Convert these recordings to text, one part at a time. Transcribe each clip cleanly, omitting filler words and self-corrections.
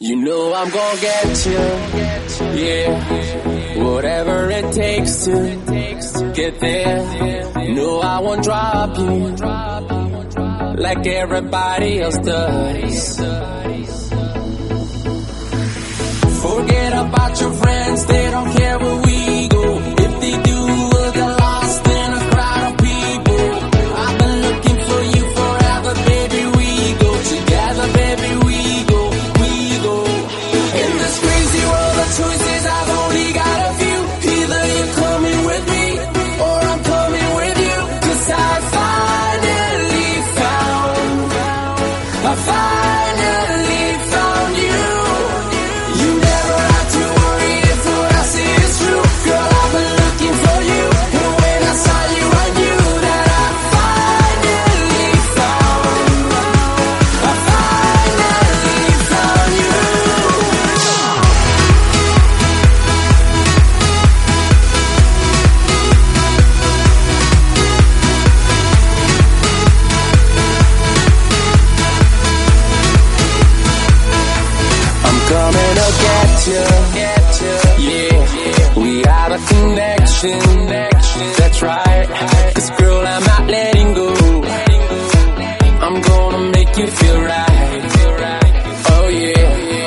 You know I'm gonna get you, yeah. Whatever it takes to get there. No, I won't drop you like everybody else does. Forget about your friends, they don't care where we go. If they do, we'll get lost in a crowd of people. I've been looking for you forever, baby. We go together, baby. We go. In this crazy world of choices, I've only got a few. Either you're coming with me, or I'm coming with you. 'Cause I finally found you. You never have to worry if what I say is true. Girl, I've been looking for you, and when I saw you, I knew that I finally found you. Coming to get you, yeah. We have a connection, that's right. 'Cause girl, I'm not letting go. I'm gonna make you feel right. Oh yeah.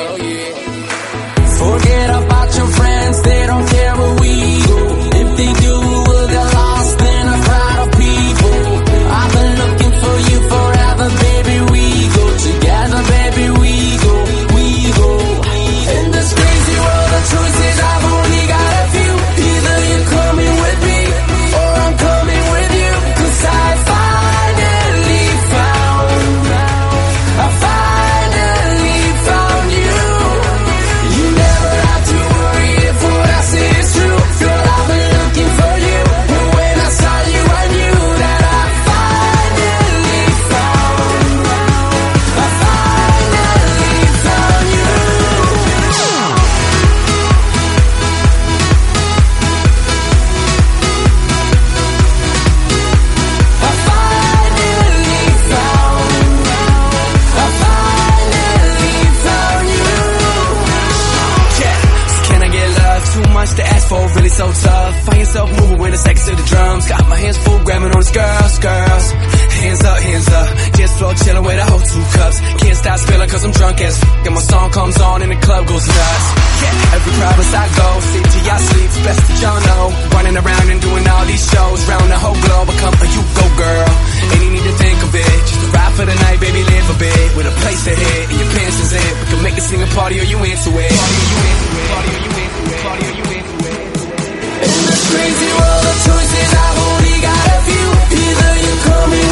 Forget about your friends, they don't care where we go. If they do, we'll get lost in a crowd of people. I've been looking for you forever, baby. We go together, baby. We go. In this crazy world of choices, I've only got a few. Either you're coming with me, or I'm coming with you. 'Cause I finally found you. You never have to worry if what I say is true. Girl, I've been looking for you, and when I saw you, I knew that I finally found you. Too much to ask for, really so tough. Find yourself moving with the seconds to the drums. Got my hands full, grabbing on these girls. Hands up, dance floor chilling with a whole 2 cups. Can't stop spilling 'cause I'm drunk as f***. And my song comes on and the club goes nuts. Yeah, every province I go, sleep till y'all sleep, best that y'all know. Running around and doing all these shows, round the whole globe. I come for you, go girl. Ain't you need to think of it, just a ride for the night, baby, live a bit. With a place to hit, and your pants is in. We can make it sing a party or you into it. In this crazy world of choices, I've only got a few. Either you're coming